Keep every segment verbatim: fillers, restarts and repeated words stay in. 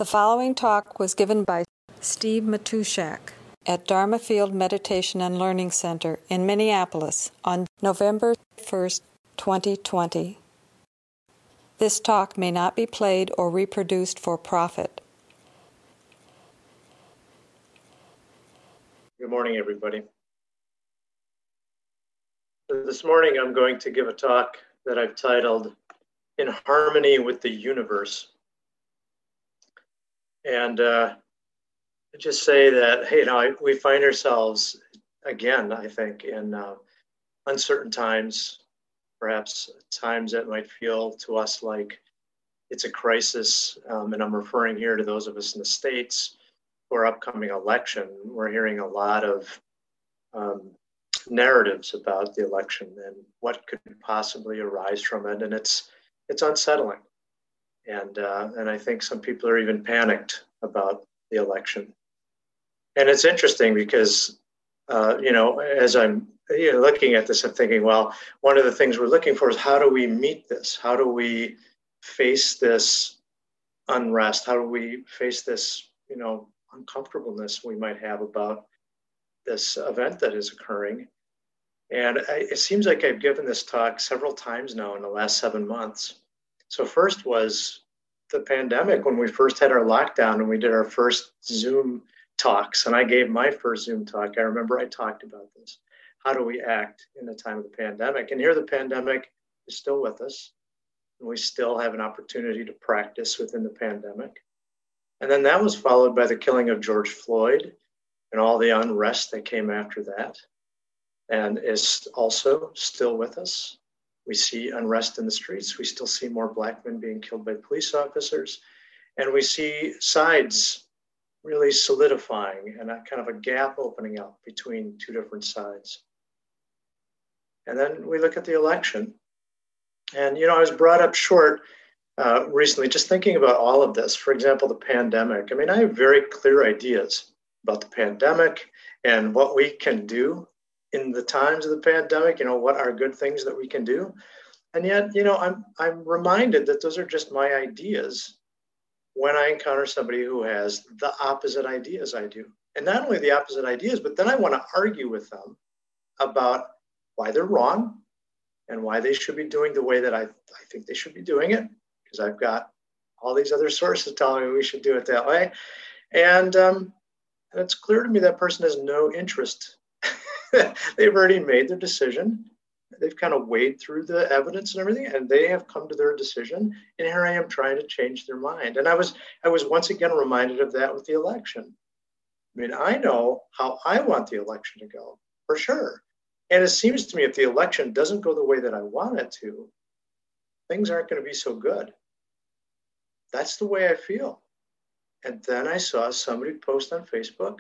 The following talk was given by Steve Matushak at Dharma Field Meditation and Learning Center in Minneapolis on November first, twenty twenty. This talk may not be played or reproduced for profit. Good morning, everybody. This morning I'm going to give a talk that I've titled In Harmony with the Universe. And uh, just say that, hey, you know, we find ourselves, again, I think, in uh, uncertain times, perhaps times that might feel to us like it's a crisis. Um, and I'm referring here to those of us in the States for upcoming election. We're hearing a lot of um, narratives about the election and what could possibly arise from it. And it's it's unsettling. And uh, and I think some people are even panicked about the election. And it's interesting because, uh, you know, as I'm you know, looking at this, I'm thinking, well, one of the things we're looking for is how do we meet this? How do we face this unrest? How do we face this, you know, uncomfortableness we might have about this event that is occurring? And I, it seems like I've given this talk several times now in the last seven months. So first was the pandemic, when we first had our lockdown and we did our first Zoom talks. And I gave my first Zoom talk. I remember I talked about this. How do we act in the time of the pandemic? And here the pandemic is still with us. And we still have an opportunity to practice within the pandemic. And then that was followed by the killing of George Floyd and all the unrest that came after that, and is also still with us. We see unrest in the streets. We still see more Black men being killed by police officers. And we see sides really solidifying and a kind of a gap opening up between two different sides. And then we look at the election. And, you know, I was brought up short uh, recently just thinking about all of this. For example, the pandemic. I mean, I have very clear ideas about the pandemic and what we can do in the times of the pandemic, you know, what are good things that we can do. And yet, you know, I'm I'm reminded that those are just my ideas when I encounter somebody who has the opposite ideas I do. And not only the opposite ideas, but then I want to argue with them about why they're wrong and why they should be doing the way that I, I think they should be doing it, because I've got all these other sources telling me we should do it that way. And, um, and it's clear to me that person has no interest. They've already made their decision. They've kind of weighed through the evidence and everything, and they have come to their decision. And here I am trying to change their mind. And I was I was once again reminded of that with the election. I mean, I know how I want the election to go, for sure. And it seems to me if the election doesn't go the way that I want it to, things aren't going to be so good. That's the way I feel. And then I saw somebody post on Facebook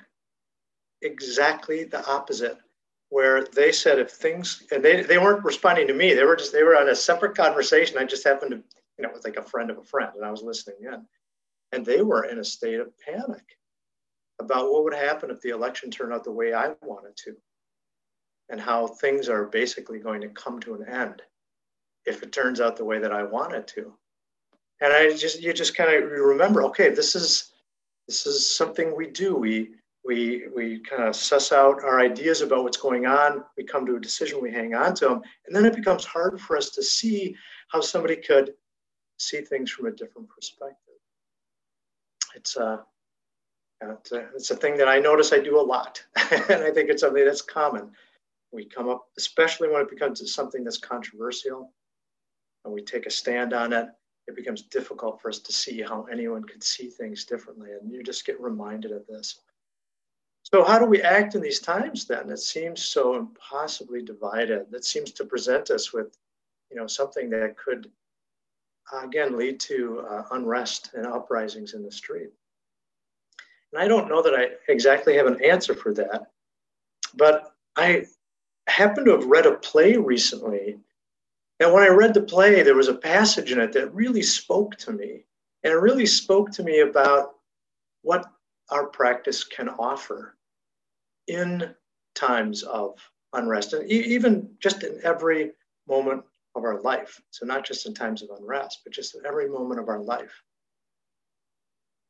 exactly the opposite, where they said if things, and they, they weren't responding to me, they were just, they were on a separate conversation. I just happened to, you know, it was like a friend of a friend, and I was listening in. And they were in a state of panic about what would happen if the election turned out the way I wanted to, and how things are basically going to come to an end if it turns out the way that I want it to. And I just, you just kind of remember, okay, this is, this is something we do. We, We we kind of suss out our ideas about what's going on. We come to a decision, we hang on to them. And then it becomes hard for us to see how somebody could see things from a different perspective. It's a, it's a, it's a thing that I notice I do a lot. And I think it's something that's common. We come up, especially when it becomes something that's controversial, and we take a stand on it, it becomes difficult for us to see how anyone could see things differently. And you just get reminded of this. So how do we act in these times then? It seems so impossibly divided. That seems to present us with, you know, something that could, uh, again, lead to uh, unrest and uprisings in the street. And I don't know that I exactly have an answer for that, but I happen to have read a play recently. And when I read the play, there was a passage in it that really spoke to me. And it really spoke to me about what our practice can offer in times of unrest, and even just in every moment of our life. So not just in times of unrest, but just in every moment of our life.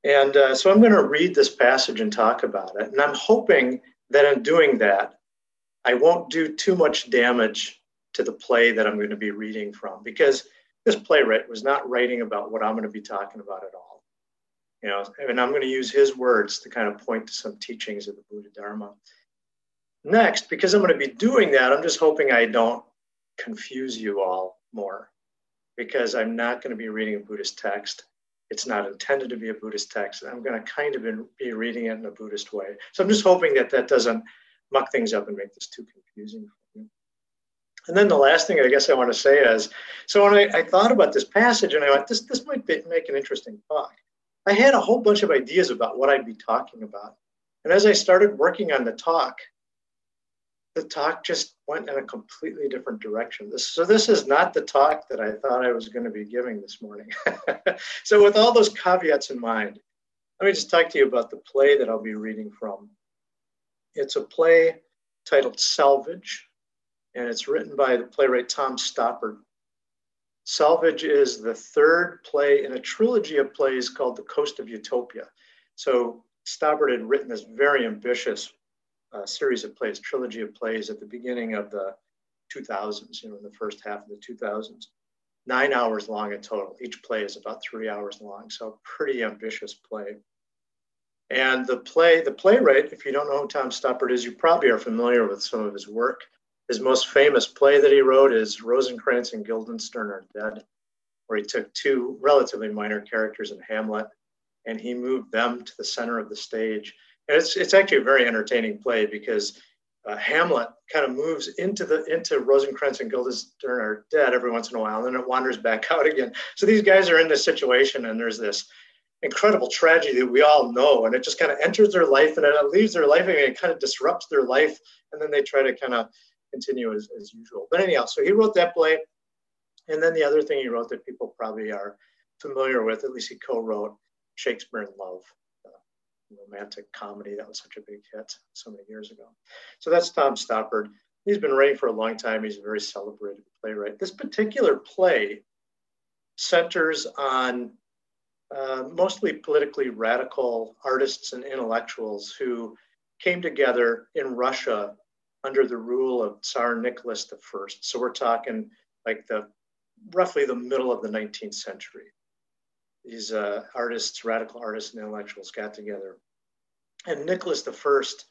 And uh, so I'm going to read this passage and talk about it. And I'm hoping that in doing that, I won't do too much damage to the play that I'm going to be reading from, because this playwright was not writing about what I'm going to be talking about at all. You know, and I'm going to use his words to kind of point to some teachings of the Buddha Dharma. Next, because I'm going to be doing that, I'm just hoping I don't confuse you all more, because I'm not going to be reading a Buddhist text. It's not intended to be a Buddhist text. I'm going to kind of be reading it in a Buddhist way. So I'm just hoping that that doesn't muck things up and make this too confusing for you. And then the last thing I guess I want to say is, so when I, I thought about this passage and I went, this, this might be, make an interesting talk, I had a whole bunch of ideas about what I'd be talking about. And as I started working on the talk, the talk just went in a completely different direction. This, so this is not the talk that I thought I was going to be giving this morning. So with all those caveats in mind, let me just talk to you about the play that I'll be reading from. It's a play titled Salvage, and it's written by the playwright Tom Stoppard. Salvage is the third play in a trilogy of plays called The Coast of Utopia. So Stoppard had written this very ambitious uh, series of plays, trilogy of plays at the beginning of the two thousands, you know, in the first half of the two thousands. Nine hours long in total. Each play is about three hours long, so pretty ambitious play. And the play, the playwright, if you don't know who Tom Stoppard is, you probably are familiar with some of his work. His most famous play that he wrote is Rosencrantz and Guildenstern Are Dead, where he took two relatively minor characters in Hamlet and he moved them to the center of the stage. And it's it's actually a very entertaining play because uh, Hamlet kind of moves into the into Rosencrantz and Guildenstern Are Dead every once in a while, and then it wanders back out again. So these guys are in this situation, and there's this incredible tragedy that we all know, and it just kind of enters their life and it leaves their life, and it kind of disrupts their life, and then they try to kind of continue as, as usual. But anyhow, so he wrote that play, and then the other thing he wrote that people probably are familiar with, at least he co-wrote Shakespeare in Love, a romantic comedy that was such a big hit so many years ago. So that's Tom Stoppard. He's been writing for a long time. He's a very celebrated playwright. This particular play centers on uh, mostly politically radical artists and intellectuals who came together in Russia under the rule of Tsar Nicholas the First. So we're talking like the roughly the middle of the nineteenth century. These uh, artists, radical artists and intellectuals got together. And Nicholas the First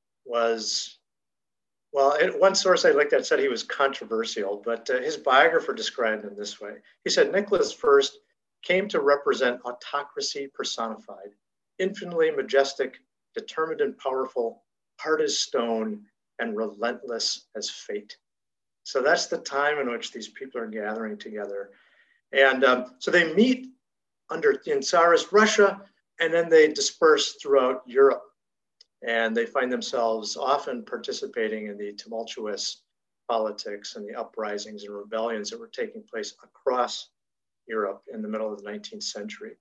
was, well, one source I looked at said he was controversial, but uh, his biographer described him this way. He said, Nicholas the First came to represent autocracy personified, infinitely majestic, determined and powerful, hard as stone, and relentless as fate. So that's the time in which these people are gathering together. And um, so they meet under in Tsarist Russia, and then they disperse throughout Europe. And they find themselves often participating in the tumultuous politics and the uprisings and rebellions that were taking place across Europe in the middle of the nineteenth century.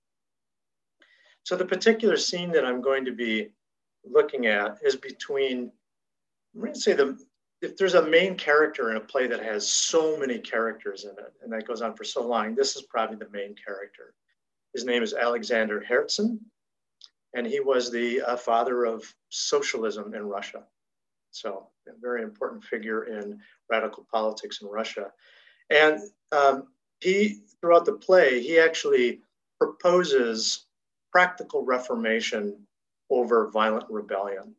So the particular scene that I'm going to be looking at is between, I'm going to say the, if there's a main character in a play that has so many characters in it, and that goes on for so long, this is probably the main character. His name is Alexander Herzen, and he was the uh, father of socialism in Russia. So a very important figure in radical politics in Russia. And um, he, throughout the play, he actually proposes practical reformation over violent rebellion.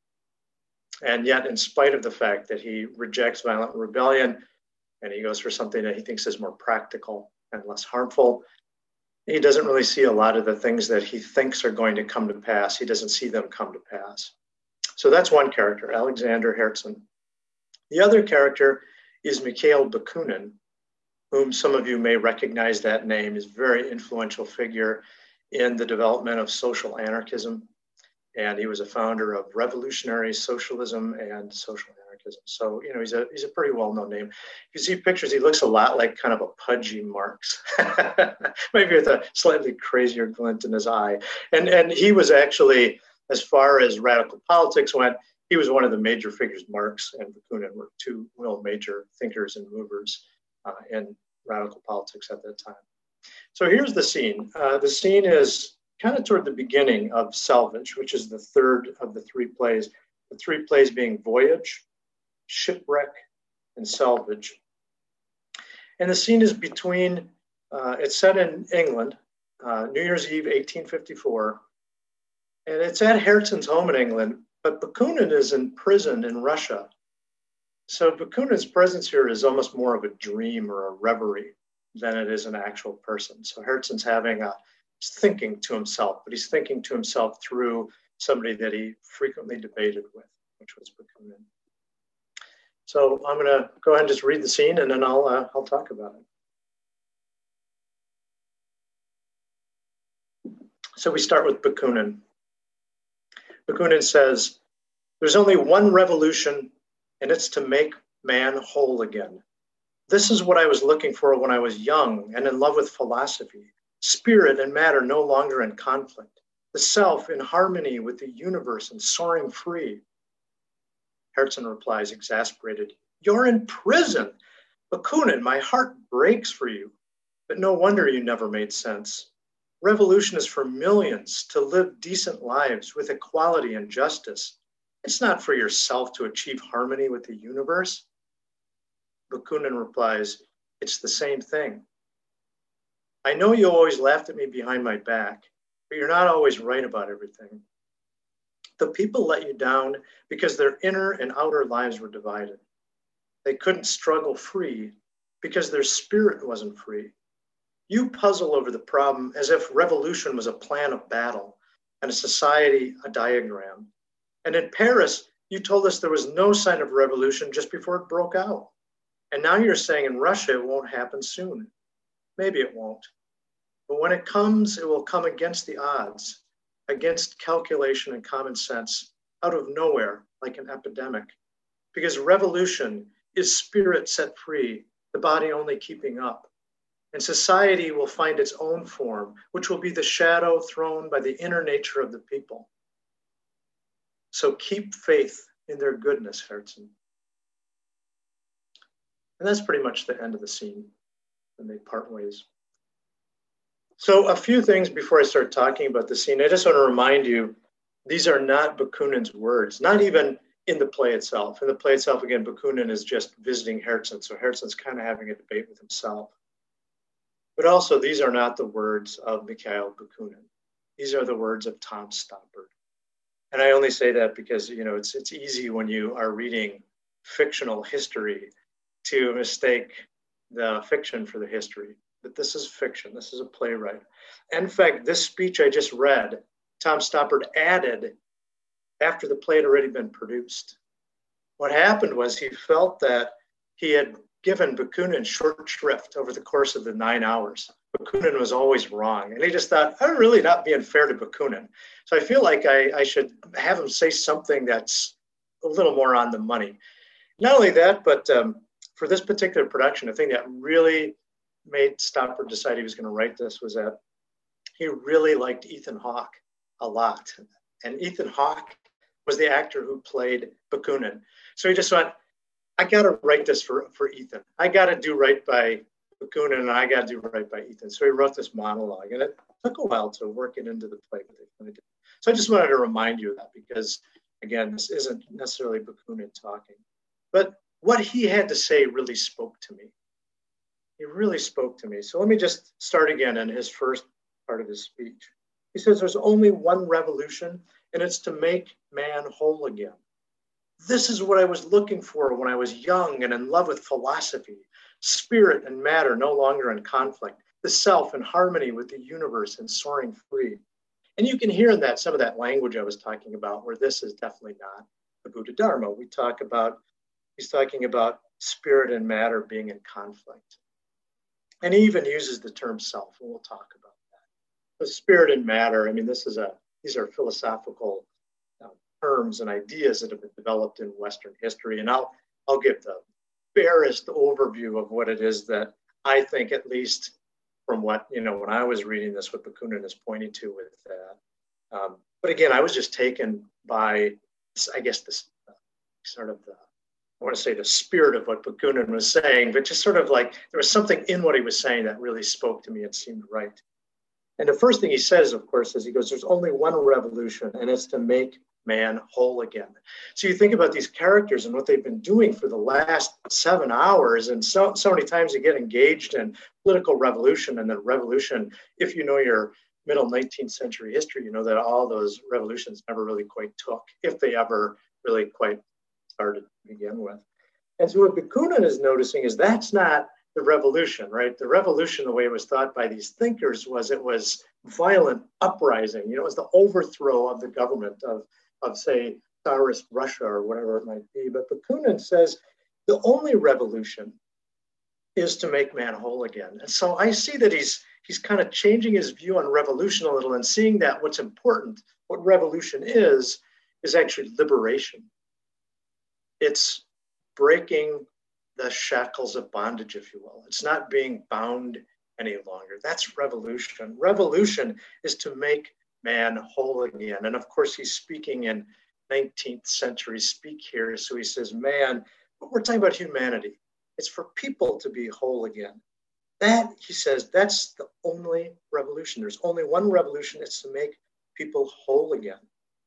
And yet, in spite of the fact that he rejects violent rebellion and he goes for something that he thinks is more practical and less harmful, he doesn't really see a lot of the things that he thinks are going to come to pass. He doesn't see them come to pass. So that's one character, Alexander Herzen. The other character is Mikhail Bakunin, whom some of you may recognize that name. Is a very influential figure in the development of social anarchism. And he was a founder of revolutionary socialism and social anarchism. So, you know, he's a he's a pretty well-known name. If you see pictures, he looks a lot like kind of a pudgy Marx, maybe with a slightly crazier glint in his eye. And, and he was actually, as far as radical politics went, he was one of the major figures. Marx and Bakunin were two real major thinkers and movers uh, in radical politics at that time. So here's the scene. Uh, the scene is kind of toward the beginning of Salvage, which is the third of the three plays, the three plays being Voyage, Shipwreck, and Salvage. And the scene is between, uh, it's set in England, uh, New Year's Eve, eighteen fifty-four, and it's at Herzen's home in England, but Bakunin is in prison in Russia. So Bakunin's presence here is almost more of a dream or a reverie than it is an actual person. So Herzen's having a, he's thinking to himself, but he's thinking to himself through somebody that he frequently debated with, which was Bakunin. So I'm going to go ahead and just read the scene, and then I'll uh, I'll talk about it. So we start with Bakunin. Bakunin says, "There's only one revolution, and it's to make man whole again. This is what I was looking for when I was young and in love with philosophy. Spirit and matter no longer in conflict. The self in harmony with the universe and soaring free." Herzen replies, exasperated, "You're in prison. Bakunin, my heart breaks for you. But no wonder you never made sense. Revolution is for millions to live decent lives with equality and justice. It's not for yourself to achieve harmony with the universe." Bakunin replies, "It's the same thing. I know you always laughed at me behind my back, but you're not always right about everything. The people let you down because their inner and outer lives were divided. They couldn't struggle free because their spirit wasn't free. You puzzle over the problem as if revolution was a plan of battle and a society a diagram. And in Paris, you told us there was no sign of revolution just before it broke out. And now you're saying in Russia it won't happen soon. Maybe it won't. But when it comes, it will come against the odds, against calculation and common sense, out of nowhere, like an epidemic. Because revolution is spirit set free, the body only keeping up. And society will find its own form, which will be the shadow thrown by the inner nature of the people. So keep faith in their goodness, Herzen." And that's pretty much the end of the scene, and they part ways. So a few things before I start talking about the scene. I just want to remind you, these are not Bakunin's words, not even in the play itself. In the play itself, again, Bakunin is just visiting Herzen, so Herzen's kind of having a debate with himself. But also, these are not the words of Mikhail Bakunin. These are the words of Tom Stoppard. And I only say that because, you know, it's it's easy when you are reading fictional history to mistake the fiction for the history. But this is fiction. This is a playwright. In fact, this speech I just read, Tom Stoppard added after the play had already been produced. What happened was he felt that he had given Bakunin short shrift over the course of the nine hours. Bakunin was always wrong. And he just thought, I'm really not being fair to Bakunin. So I feel like I, I should have him say something that's a little more on the money. Not only that, but um, for this particular production, the thing that really made Stoppard decide he was going to write this was that he really liked Ethan Hawke a lot. And Ethan Hawke was the actor who played Bakunin. So he just went, I got to write this for, for Ethan. I got to do right by Bakunin, and I got to do right by Ethan. So he wrote this monologue, and it took a while to work it into the play. So I just wanted to remind you of that because, again, this isn't necessarily Bakunin talking. But what he had to say really spoke to me. He really spoke to me. So let me just start again in his first part of his speech. He says there's only one revolution, and it's to make man whole again. This is what I was looking for when I was young and in love with philosophy. Spirit and matter no longer in conflict. The self in harmony with the universe and soaring free. And you can hear in that some of that language I was talking about, where this is definitely not the Buddha Dharma. We talk about, he's talking about spirit and matter being in conflict. And he even uses the term self, and we'll talk about that. The spirit and matter, I mean, this is a, these are philosophical uh, terms and ideas that have been developed in Western history. And I'll, I'll give the barest overview of what it is that I think, at least from what, you know, when I was reading this, what Bakunin is pointing to with that. Um, but again, I was just taken by, I guess, this uh, sort of the, I want to say the spirit of what Bakunin was saying, but just sort of like there was something in what he was saying that really spoke to me and seemed right. And the first thing he says, of course, is he goes, there's only one revolution, and it's to make man whole again. So you think about these characters and what they've been doing for the last seven hours, and so, so many times they get engaged in political revolution, and then revolution, if you know your middle nineteenth century history, you know that all those revolutions never really quite took, if they ever really quite started to begin with. And so what Bakunin is noticing is that's not the revolution, right? The revolution, the way it was thought by these thinkers, was it was violent uprising. You know, it was the overthrow of the government of, of say, Tsarist Russia or whatever it might be. But Bakunin says the only revolution is to make man whole again. And so I see that he's he's kind of changing his view on revolution a little and seeing that what's important, what revolution is, is actually liberation. It's breaking the shackles of bondage, if you will. It's not being bound any longer. That's revolution. Revolution is to make man whole again. And of course, he's speaking in nineteenth century speak here. So he says, man, but we're talking about humanity. It's for people to be whole again. That, he says, that's the only revolution. There's only one revolution. It's to make people whole again.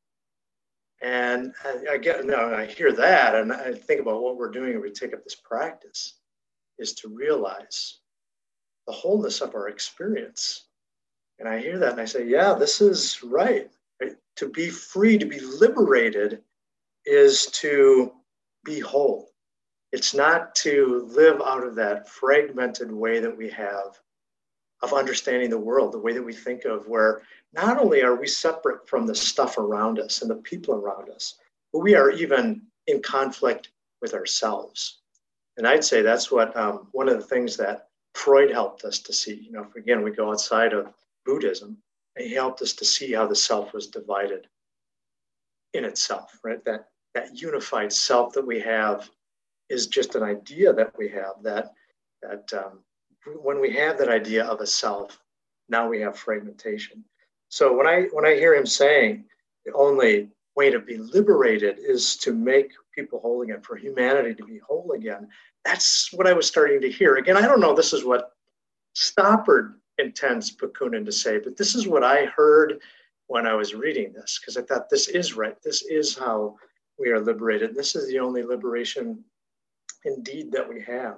And I, I get now I hear that, and I think about what we're doing when we take up this practice, is to realize the wholeness of our experience. And I hear that, and I say, yeah, this is right. right? To be free, to be liberated, is to be whole. It's not to live out of that fragmented way that we have of understanding the world, the way that we think of, where not only are we separate from the stuff around us and the people around us, but we are even in conflict with ourselves. And I'd say that's what um, one of the things that Freud helped us to see. You know, if again, we go outside of Buddhism, and he helped us to see how the self was divided in itself, right? That, that unified self that we have is just an idea that we have, that, that um, when we have that idea of a self, now we have fragmentation. So when I when I hear him saying the only way to be liberated is to make people whole again, for humanity to be whole again, that's what I was starting to hear. Again, I don't know, this is what Stoppard intends Bakunin to say, but this is what I heard when I was reading this, because I thought this is right. This is how we are liberated. This is the only liberation indeed that we have.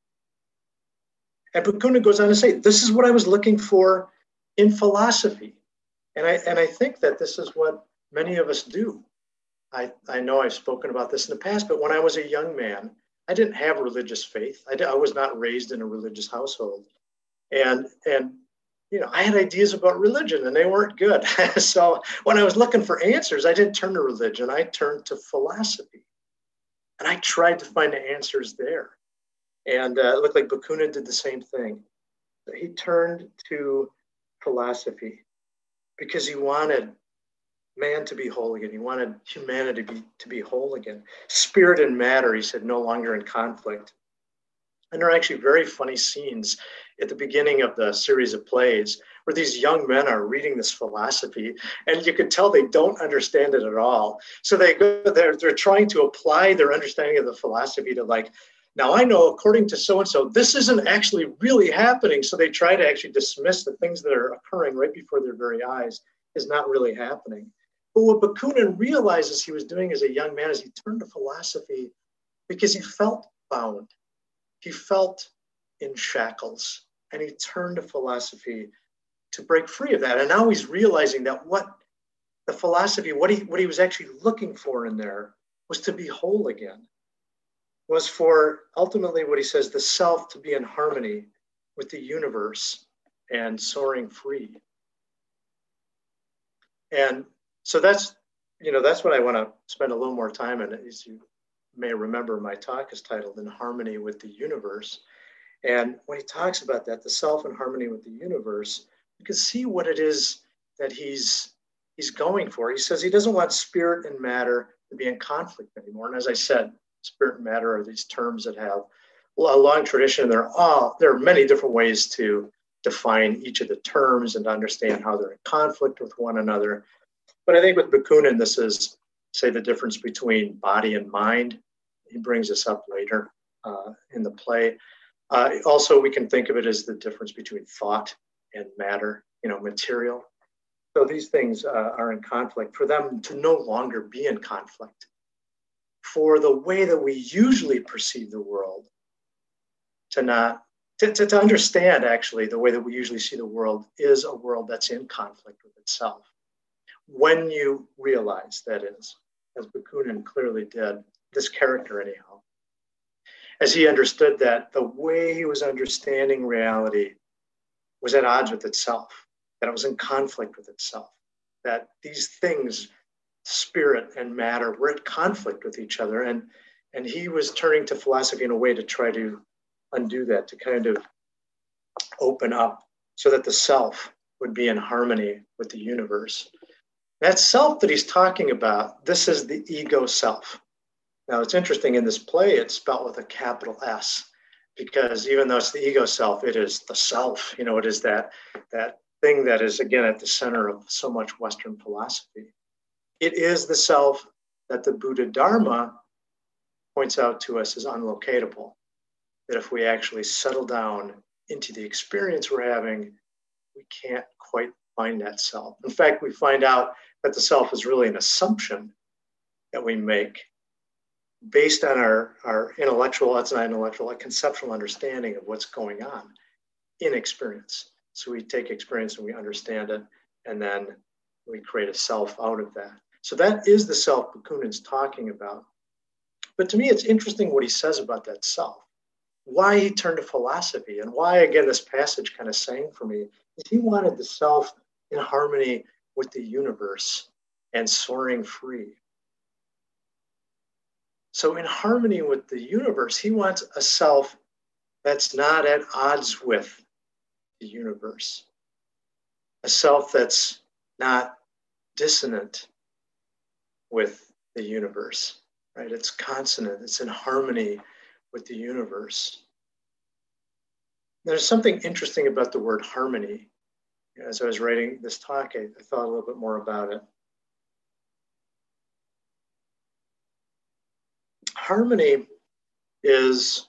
And Bakunin goes on to say, this is what I was looking for in philosophy. And I and I think that this is what many of us do. I, I know I've spoken about this in the past, but when I was a young man, I didn't have religious faith. I, did, I was not raised in a religious household. And, and you know, I had ideas about religion and they weren't good. So when I was looking for answers, I didn't turn to religion. I turned to philosophy. And I tried to find the answers there. And uh, it looked like Bakunin did the same thing. He turned to philosophy because he wanted man to be whole again. He wanted humanity to be, to be whole again. Spirit and matter, he said, no longer in conflict. And there are actually very funny scenes at the beginning of the series of plays where these young men are reading this philosophy, and you could tell they don't understand it at all. So they go, they're, they're trying to apply their understanding of the philosophy to, like, now I know according to so-and-so, this isn't actually really happening. So they try to actually dismiss the things that are occurring right before their very eyes is not really happening. But what Bakunin realizes he was doing as a young man is he turned to philosophy because he felt bound. He felt in shackles, and he turned to philosophy to break free of that. And now he's realizing that what the philosophy, what he, what he was actually looking for in there was to be whole again, was for ultimately what he says, the self to be in harmony with the universe and soaring free. And so that's, you know, that's what I want to spend a little more time on. As you may remember, my talk is titled In Harmony with the Universe. And when he talks about that, the self in harmony with the universe, you can see what it is that he's he's going for. He says he doesn't want spirit and matter to be in conflict anymore. And as I said, spirit and matter are these terms that have a long tradition. There are, there are many different ways to define each of the terms and to understand how they're in conflict with one another. But I think with Bakunin, this is, say, the difference between body and mind. He brings this up later uh, in the play. Uh, also, we can think of it as the difference between thought and matter. you know, material. So these things uh, are in conflict. For them to no longer be in conflict, for the way that we usually perceive the world to not, to, to, to understand actually the way that we usually see the world is a world that's in conflict with itself. When you realize, that is, as Bakunin clearly did, this character anyhow, as he understood that the way he was understanding reality was at odds with itself, that it was in conflict with itself, that these things, spirit and matter, were at conflict with each other. And, and he was turning to philosophy in a way to try to undo that, to kind of open up so that the self would be in harmony with the universe. That self that he's talking about, this is the ego self. Now, it's interesting, in this play, it's spelled with a capital S, because even though it's the ego self, it is the self. You know, it is that, that thing that is, again, at the center of so much Western philosophy. It is the self that the Buddha Dharma points out to us as unlocatable, that if we actually settle down into the experience we're having, we can't quite find that self. In fact, we find out that the self is really an assumption that we make based on our, our intellectual, that's not intellectual, a conceptual understanding of what's going on in experience. So we take experience and we understand it, and then we create a self out of that. So that is the self Bakunin's talking about. But to me, it's interesting what he says about that self. Why he turned to philosophy, and why, again, this passage kind of sang for me, is he wanted the self in harmony with the universe and soaring free. So in harmony with the universe, he wants a self that's not at odds with the universe, a self that's not dissonant with the universe, right? It's consonant, it's in harmony with the universe. There's something interesting about the word harmony. As I was writing this talk, I, I thought a little bit more about it. Harmony is,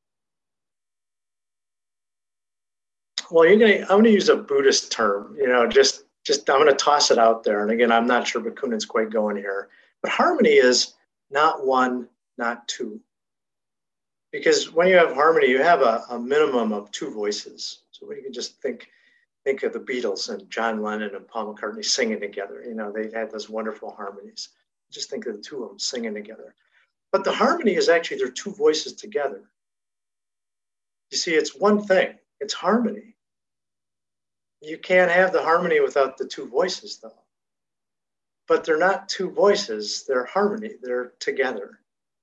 well, you're gonna, I'm going to use a Buddhist term, you know, just, just I'm going to toss it out there. And again, I'm not sure Bakunin's quite going here. But harmony is not one, not two. Because when you have harmony, you have a, a minimum of two voices. So you can just think, think of the Beatles and John Lennon and Paul McCartney singing together. You know, they had those wonderful harmonies. Just think of the two of them singing together. But the harmony is actually their two voices together. You see, it's one thing. It's harmony. You can't have the harmony without the two voices, though. But they're not two voices. They're harmony. They're together.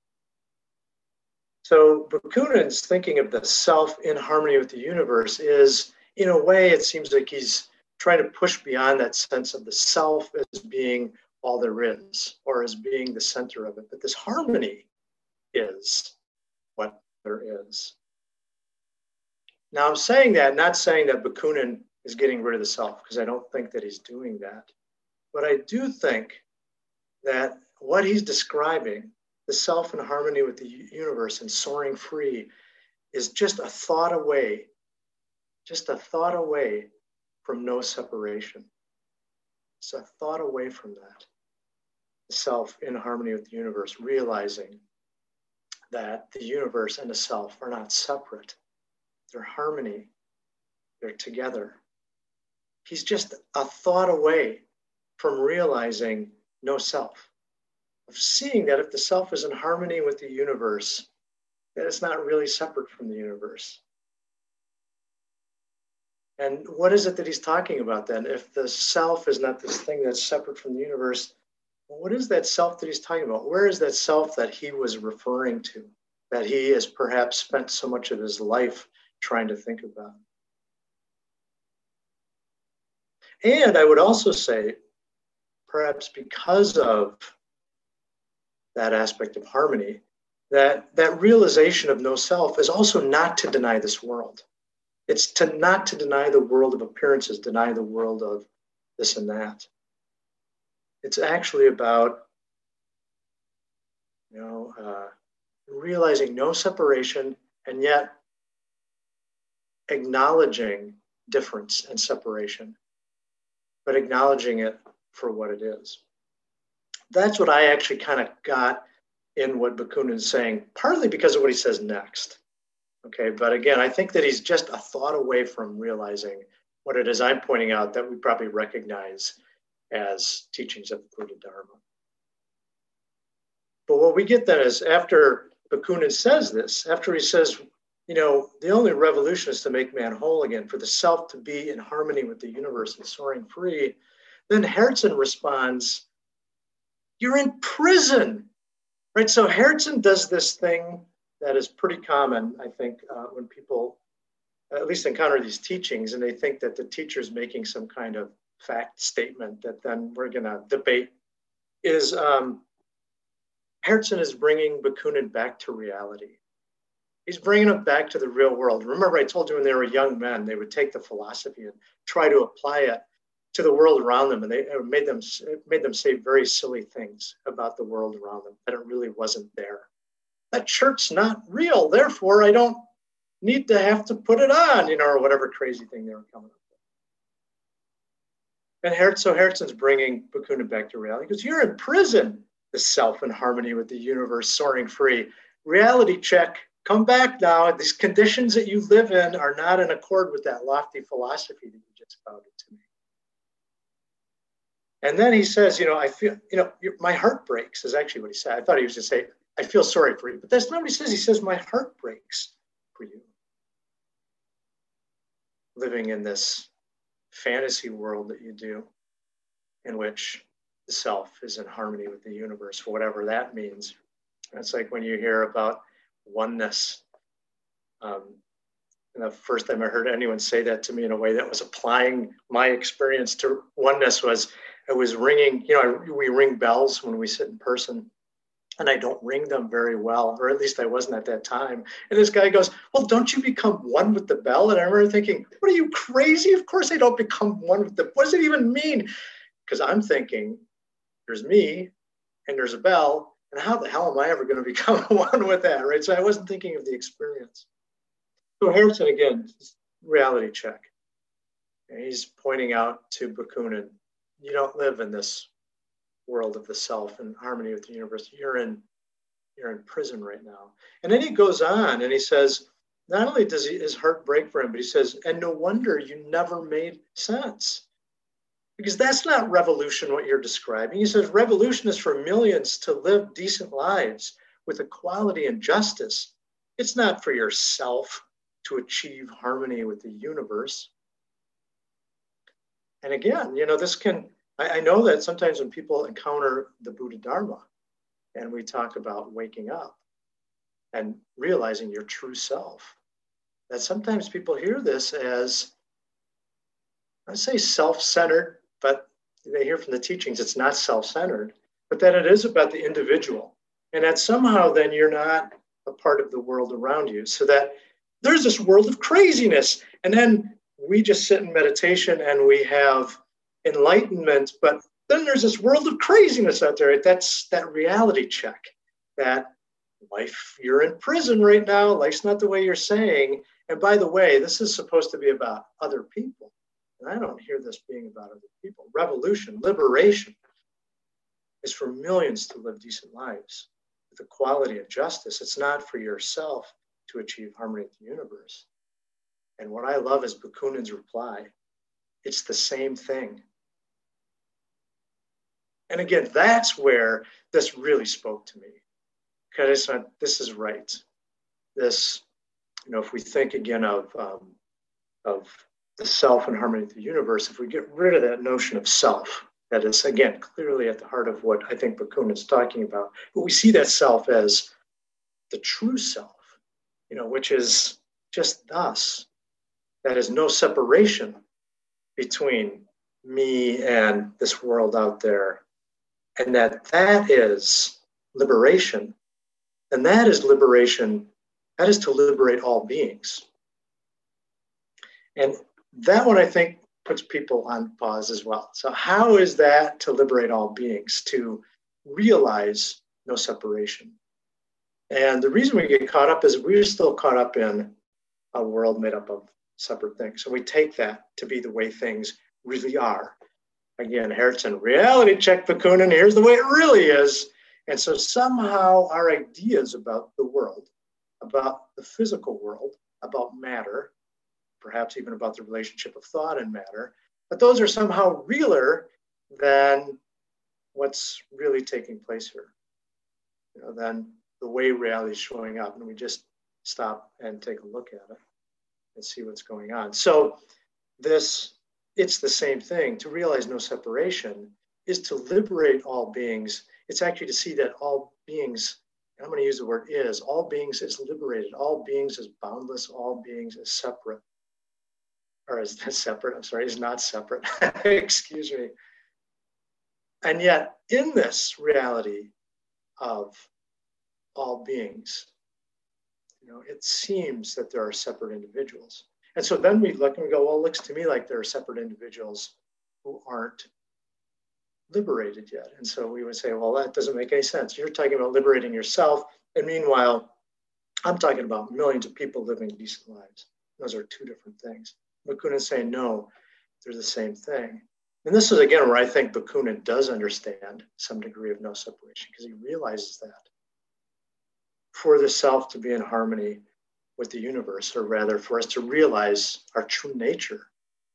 So Bakunin's thinking of the self in harmony with the universe is, in a way, it seems like he's trying to push beyond that sense of the self as being all there is, or as being the center of it. But this harmony is what there is. Now, I'm saying that, not saying that Bakunin is getting rid of the self, because I don't think that he's doing that. But I do think that what he's describing, the self in harmony with the universe and soaring free, is just a thought away, just a thought away from no separation. It's a thought away from that. The self in harmony with the universe, realizing that the universe and the self are not separate. They're harmony. They're together. He's just a thought away from realizing no self, of seeing that if the self is in harmony with the universe, that it's not really separate from the universe. And what is it that he's talking about then? If the self is not this thing that's separate from the universe, what is that self that he's talking about? Where is that self that he was referring to, that he has perhaps spent so much of his life trying to think about? And I would also say, perhaps because of that aspect of harmony, that that realization of no self is also not to deny this world. It's to not to deny the world of appearances, deny the world of this and that. It's actually about, you know, uh, realizing no separation, and yet acknowledging difference and separation. but acknowledging it for what it is. That's what I actually kind of got in what Bakunin is saying, partly because of what he says next. Okay, but again, I think that he's just a thought away from realizing what it is I'm pointing out that we probably recognize as teachings of the Buddha Dharma. But what we get then is after Bakunin says this, after he says, you know, the only revolution is to make man whole again, for the self to be in harmony with the universe and soaring free, then Herzen responds, you're in prison, right? So Herzen does this thing that is pretty common, I think, uh, when people at least encounter these teachings and they think that the teacher's making some kind of fact statement that then we're going to debate, is um, Herzen is bringing Bakunin back to reality. He's bringing them back to the real world. Remember, I told you when they were young men, they would take the philosophy and try to apply it to the world around them, and they it made them it made them say very silly things about the world around them, that it really wasn't there. That shirt's not real, therefore I don't need to have to put it on, you know, or whatever crazy thing they were coming up with. And Herzen, so Herzen's bringing Bakunin back to reality. He goes, you're in prison, the self in harmony with the universe, soaring free. Reality check. Come back now. These conditions that you live in are not in accord with that lofty philosophy that you just spouted to me. And then he says, you know, I feel, you know, my heart breaks, is actually what he said. I thought he was going to say, I feel sorry for you. But that's not what he says. He says, my heart breaks for you. Living in this fantasy world that you do, in which the self is in harmony with the universe, for whatever that means. It's like when you hear about oneness. Um, and the first time I heard anyone say that to me in a way that was applying my experience to oneness was, I was ringing, you know, I, we ring bells when we sit in person, and I don't ring them very well, or at least I wasn't at that time. And this guy goes, well, don't you become one with the bell? And I remember thinking, what are you, crazy? Of course I don't become one with the, what does it even mean? Because I'm thinking, there's me, and there's a bell, and how the hell am I ever going to become one with that, right? So I wasn't thinking of the experience. So Herzen, again, reality check. And he's pointing out to Bakunin, you don't live in this world of the self in harmony with the universe. You're in, you're in prison right now. And then he goes on and he says, not only does he, his heart break for him, but he says, and no wonder you never made sense. Because that's not revolution, what you're describing. He says revolution is for millions to live decent lives with equality and justice. It's not for yourself to achieve harmony with the universe. And again, you know, this can, I, I know that sometimes when people encounter the Buddha Dharma and we talk about waking up and realizing your true self, that sometimes people hear this as, I say self-centered, but they hear from the teachings it's not self-centered, but that it is about the individual. And that somehow then you're not a part of the world around you. So that there's this world of craziness. And then we just sit in meditation and we have enlightenment, but then there's this world of craziness out there. That's that reality check, that life, you're in prison right now. Life's not the way you're saying. And by the way, this is supposed to be about other people. And I don't hear this being about other people. Revolution, liberation is for millions to live decent lives with equality and justice. It's not for yourself to achieve harmony with the universe. And what I love is Bakunin's reply. It's the same thing. And again, that's where this really spoke to me. Because it's not, this is right. This, you know, if we think again of, um, of the self in harmony with the universe, if we get rid of that notion of self, that is, again, clearly at the heart of what I think Bakunin is talking about, but we see that self as the true self, you know, which is just us. That is no separation between me and this world out there. And that that is liberation. And that is liberation, that is to liberate all beings. And that one, I think, puts people on pause as well. So how is that to liberate all beings, to realize no separation? And the reason we get caught up is we're still caught up in a world made up of separate things. So we take that to be the way things really are. Again, Harriton, reality check, Bakunin, here's the way it really is. And so somehow our ideas about the world, about the physical world, about matter, perhaps even about the relationship of thought and matter, but those are somehow realer than what's really taking place here, you know, than the way reality is showing up. And we just stop and take a look at it and see what's going on. So this, it's the same thing. To realize no separation is to liberate all beings. It's actually to see that all beings, I'm going to use the word is, all beings is liberated. All beings is boundless. All beings is separate. Or is that separate? I'm sorry, is not separate. Excuse me. And yet, in this reality of all beings, you know, it seems that there are separate individuals. And so then we look and we go, well, it looks to me like there are separate individuals who aren't liberated yet. And so we would say, well, that doesn't make any sense. You're talking about liberating yourself. And meanwhile, I'm talking about millions of people living decent lives. Those are two different things. Bakunin is saying, no, they're the same thing. And this is, again, where I think Bakunin does understand some degree of no separation, because he realizes that for the self to be in harmony with the universe, or rather for us to realize our true nature,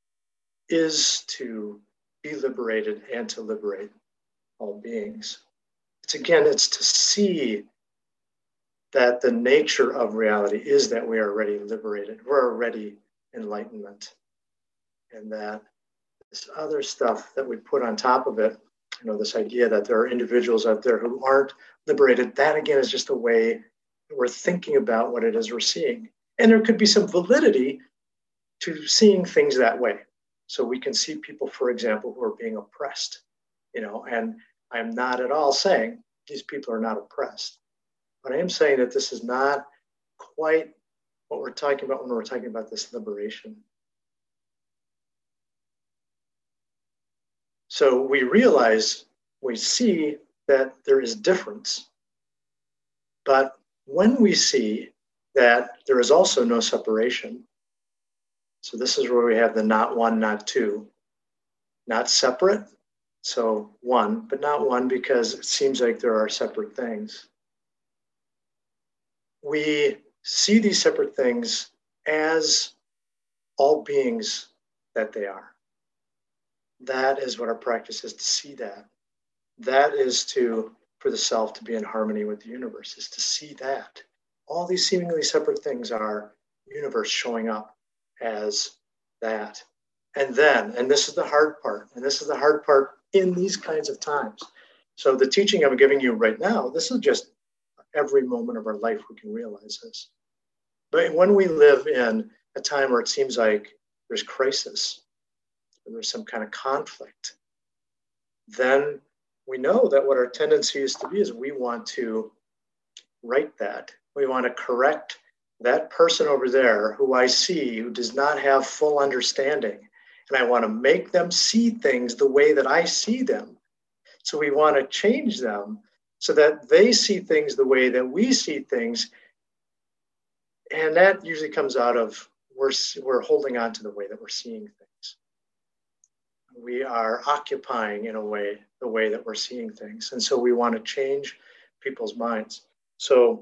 is to be liberated and to liberate all beings. It's again, it's to see that the nature of reality is that we are already liberated. We're already enlightenment. And that this other stuff that we put on top of it, you know, this idea that there are individuals out there who aren't liberated, that again is just a way we're thinking about what it is we're seeing. And there could be some validity to seeing things that way. So we can see people, for example, who are being oppressed, you know, and I'm not at all saying these people are not oppressed, but I am saying that this is not quite what we're talking about when we're talking about this liberation. So we realize, we see that there is difference, but when we see that there is also no separation, so this is where we have the not one, not two, not separate, so one, but not one because it seems like there are separate things. We see these separate things as all beings that they are. That is what our practice is, to see that. That is to, for the self to be in harmony with the universe, is to see that. All these seemingly separate things are universe showing up as that. And then, and this is the hard part, and this is the hard part in these kinds of times. So the teaching I'm giving you right now, this is just every moment of our life we can realize this. But when we live in a time where it seems like there's crisis, or there's some kind of conflict, then we know that what our tendency is to be is we want to right that. We want to correct that person over there who I see who does not have full understanding. And I want to make them see things the way that I see them. So we want to change them so that they see things the way that we see things. And that usually comes out of we're, we're holding on to the way that we're seeing things. We are occupying, in a way, the way that we're seeing things. And so we want to change people's minds. So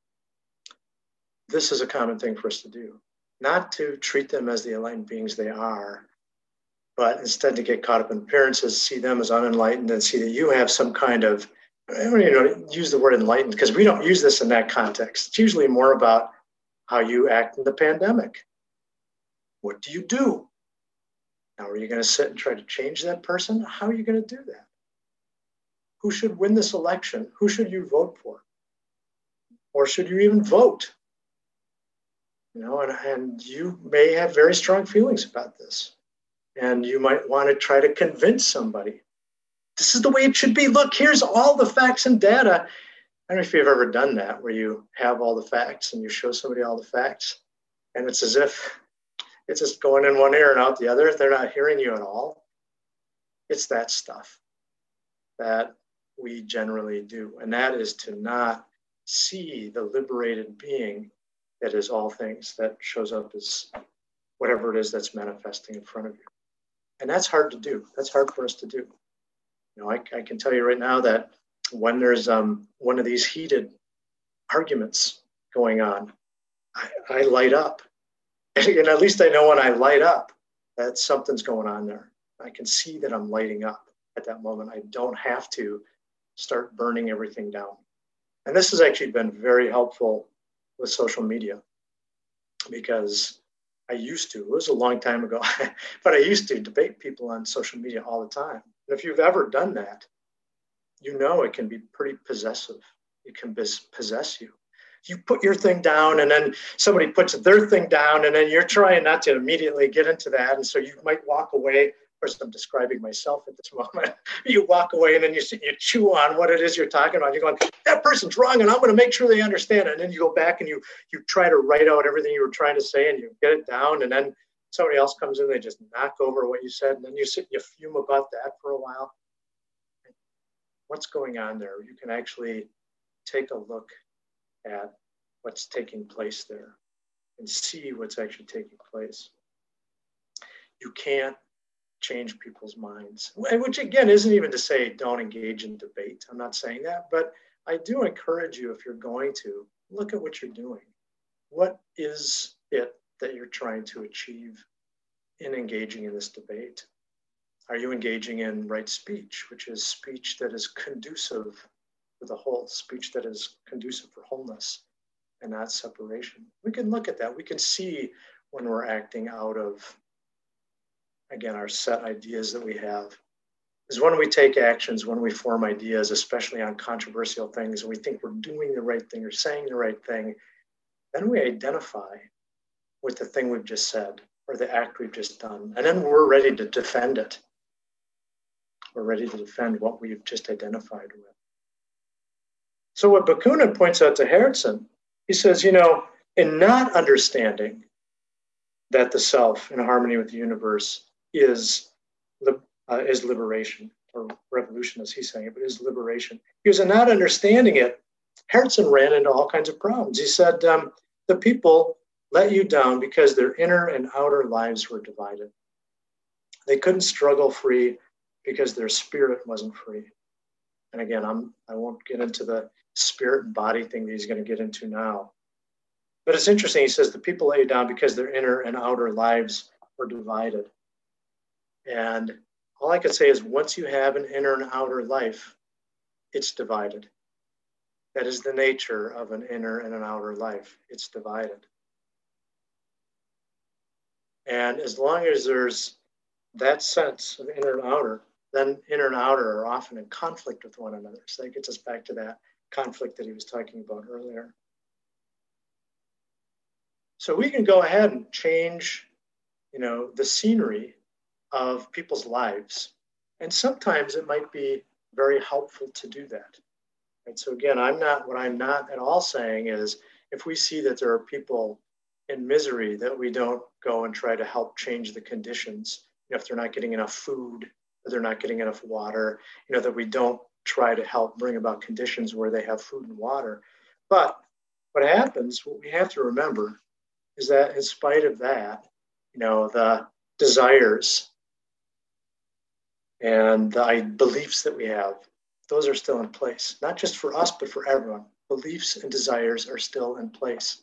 this is a common thing for us to do, not to treat them as the enlightened beings they are, but instead to get caught up in appearances, see them as unenlightened, and see that you have some kind of, I don't even know, use the word enlightened, because we don't use this in that context. It's usually more about how you act in the pandemic. What do you do? Now, are you going to sit and try to change that person? How are you going to do that? Who should win this election? Who should you vote for? Or should you even vote? You know, and, and you may have very strong feelings about this. And you might want to try to convince somebody. This is the way it should be. Look, here's all the facts and data. I don't know if you've ever done that, where you have all the facts and you show somebody all the facts. And it's as if it's just going in one ear and out the other. They're not hearing you at all. It's that stuff that we generally do. And that is to not see the liberated being that is all things, that shows up as whatever it is that's manifesting in front of you. And that's hard to do. That's hard for us to do. You know, I, I can tell you right now that when there's um, one of these heated arguments going on, I, I light up. And at least I know when I light up that something's going on there. I can see that I'm lighting up at that moment. I don't have to start burning everything down. And this has actually been very helpful with social media, because I used to, it was a long time ago, but I used to debate people on social media all the time. And if you've ever done that, you know it can be pretty possessive. It can possess you. You put your thing down and then somebody puts their thing down, and then you're trying not to immediately get into that. And so you might walk away. Of course, I'm describing myself at this moment. You walk away and then you sit, you chew on what it is you're talking about. You're going, that person's wrong, and I'm going to make sure they understand it. And then you go back and you you try to write out everything you were trying to say, and you get it down. And then somebody else comes in, they just knock over what you said, and then you sit and you fume about that for a while. What's going on there? You can actually take a look at what's taking place there and see what's actually taking place. You can't change people's minds, which again isn't even to say don't engage in debate. I'm not saying that, but I do encourage you, if you're going to, look at what you're doing. What is it that you're trying to achieve in engaging in this debate? Are you engaging in right speech, which is speech that is conducive for the whole, speech that is conducive for wholeness and not separation? We can look at that. We can see when we're acting out of, again, our set ideas that we have. Is when we take actions, when we form ideas, especially on controversial things, and we think we're doing the right thing or saying the right thing, then we identify with the thing we've just said or the act we've just done. And then we're ready to defend it. We're ready to defend what we've just identified with. So what Bakunin points out to Herzen, he says, you know, in not understanding that the self in harmony with the universe is, uh, is liberation, or revolution as he's saying it, but is liberation. Because in not understanding it, Herzen ran into all kinds of problems. He said, um, the people let you down because their inner and outer lives were divided. They couldn't struggle free because their spirit wasn't free. And again, I'm, I won't get into the spirit and body thing that he's going to get into now. But it's interesting, he says, the people let you down because their inner and outer lives were divided. And all I could say is once you have an inner and outer life, it's divided. That is the nature of an inner and an outer life. It's divided. And as long as there's that sense of inner and outer, then inner and outer are often in conflict with one another. So that gets us back to that conflict that he was talking about earlier. So we can go ahead and change, you know, the scenery of people's lives. And sometimes it might be very helpful to do that. And so again, I'm not, what I'm not at all saying is if we see that there are people in misery, that we don't go and try to help change the conditions. You know, if they're not getting enough food, or they're not getting enough water, you know, that we don't try to help bring about conditions where they have food and water. But what happens, what we have to remember is that in spite of that, you know, the desires and the beliefs that we have, those are still in place, not just for us, but for everyone. Beliefs and desires are still in place.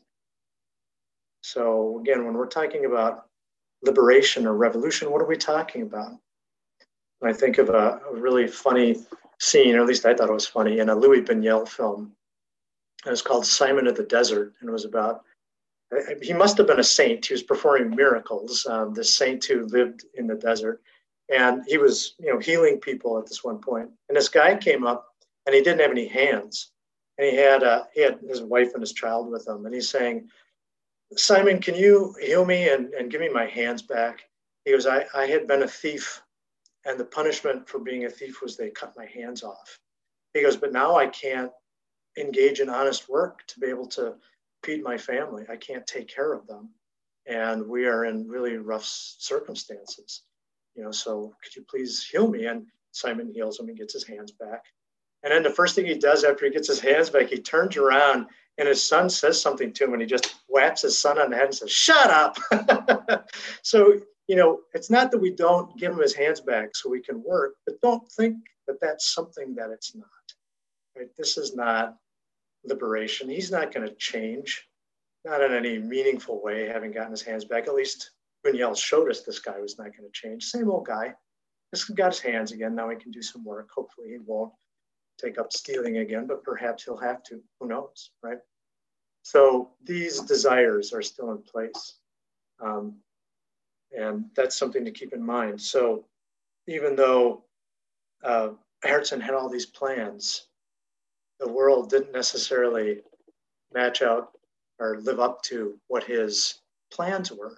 So again, when we're talking about liberation or revolution, what are we talking about? And I think of a, a really funny scene, or at least I thought it was funny, in a Louis Buñuel film. It was called Simon of the Desert, and it was about, he must have been a saint. He was performing miracles, um, this saint who lived in the desert. And he was, you know, healing people at this one point. And this guy came up, and he didn't have any hands. And he had uh, he had his wife and his child with him. And he's saying, Simon, can you heal me and, and give me my hands back? He goes, I, I had been a thief, and the punishment for being a thief was they cut my hands off. He goes, but now I can't engage in honest work to be able to feed my family. I can't take care of them. And we are in really rough circumstances. You know, so could you please heal me? And Simon heals him and gets his hands back. And then the first thing he does after he gets his hands back, he turns around and his son says something to him, and he just whaps his son on the head and says, shut up. So you know, it's not that we don't give him his hands back so we can work, but don't think that that's something that it's not. Right? This is not liberation. He's not going to change, not in any meaningful way, having gotten his hands back. At least Buñuel showed us this guy was not going to change. Same old guy. Just got his hands again. Now he can do some work. Hopefully he won't take up stealing again, but perhaps he'll have to. Who knows, right? So these desires are still in place. Um, and that's something to keep in mind. So even though uh, Herzen had all these plans, the world didn't necessarily match out or live up to what his plans were.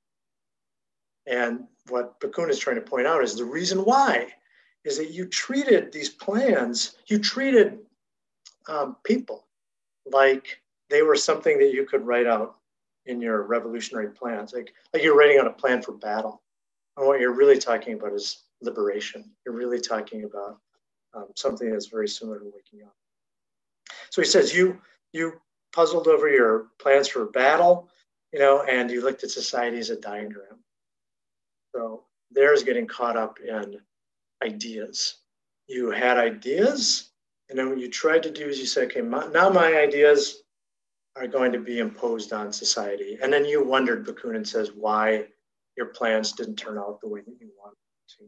And what Bakun is trying to point out is the reason why is that you treated these plans, you treated um, people like they were something that you could write out in your revolutionary plans, like, like you're writing out a plan for battle. And what you're really talking about is liberation. You're really talking about um, something that's very similar to waking up. So he says, you you puzzled over your plans for battle, you know, and you looked at society as a diagram. So there's getting caught up in ideas. You had ideas, and then what you tried to do is you said, okay, my, now my ideas are going to be imposed on society. And then you wondered, Bakunin says, why your plans didn't turn out the way that you wanted to.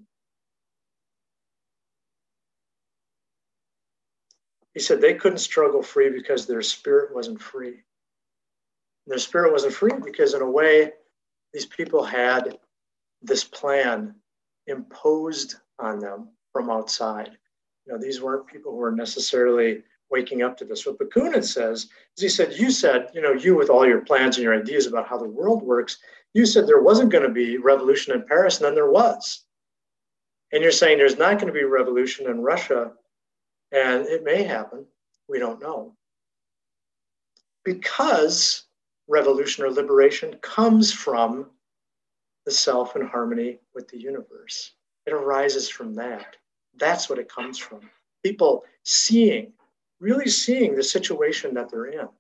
He said they couldn't struggle free because their spirit wasn't free. Their spirit wasn't free because, in a way, these people had this plan imposed on them from outside. You know, these weren't people who were necessarily waking up to this. What Bakunin says is he said, you said, you know, you with all your plans and your ideas about how the world works, you said there wasn't going to be revolution in Paris, and then there was. And you're saying there's not going to be revolution in Russia, and it may happen. We don't know. Because revolution or liberation comes from the self in harmony with the universe. It arises from that. That's what it comes from. People seeing, really seeing the situation that they're in.